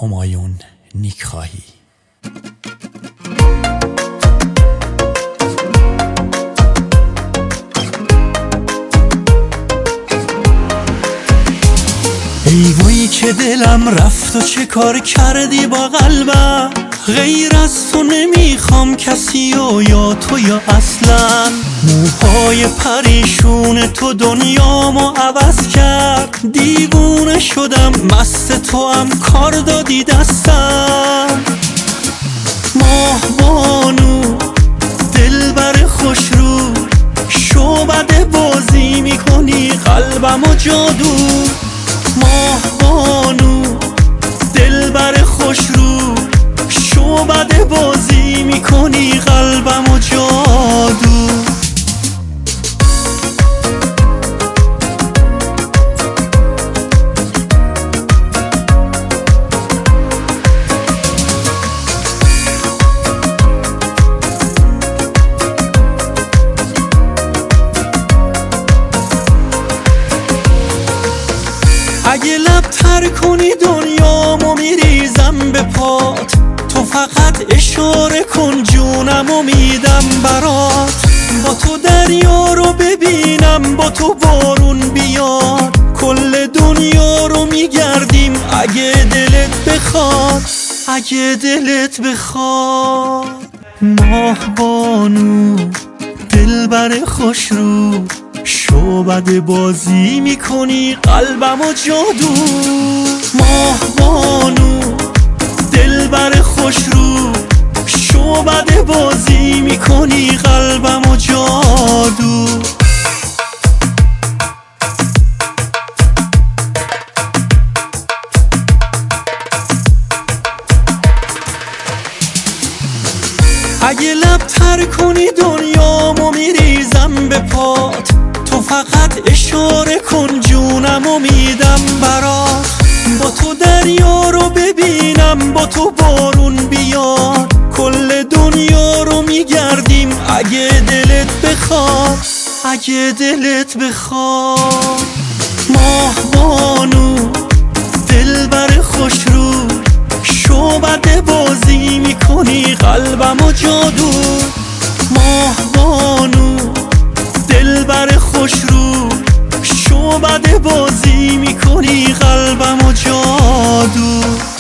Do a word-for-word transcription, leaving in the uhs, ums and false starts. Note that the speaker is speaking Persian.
همایون نیکخواهی. ای وای که دلم رفت و چه کار کردی با قلبم، غیر از تو نمیخوام کسی و یا تو یا اصلا. موهای پریشون تو دنیامو عوض کرد، دیوونه شدم مست تو هم کار دادی دستم. ماه بانو دلبر خوش رو، شعبده بازی میکنی قلبمو جادو. ماه بانو دلبر خوش رو، شعبده بازی میکنی قلبمو جادو. اگه لب تر کنی دنیامو میریزم به پات، تو فقط اشاره کن جونمو میدم برات. با تو دریا رو ببینم، با تو بارون بیاد، کل دنیا رو میگردیم اگه دلت بخواد، اگه دلت بخواد. ماه بانو دلبر خوش رو، شعبده بازی میکنی قلبمو جادو. ماه بانو دلبر خوش رو، شعبده بازی میکنی قلبمو جادو. اگه لب تر کنی دنیامو میریزم به پات، تو فقط اشاره کن جونمو میدم برات. با تو دریا رو ببینم، با تو بارون بیاد، کل دنیا رو میگردیم اگه دلت بخواد، اگه دلت بخواد. ماه بانو دلبر خوش رو، شعبده بازی میکنی قلبمو جادو. ماه بانو دلبر خوش رو، شعبده بازی میکنی قلبمو جادو.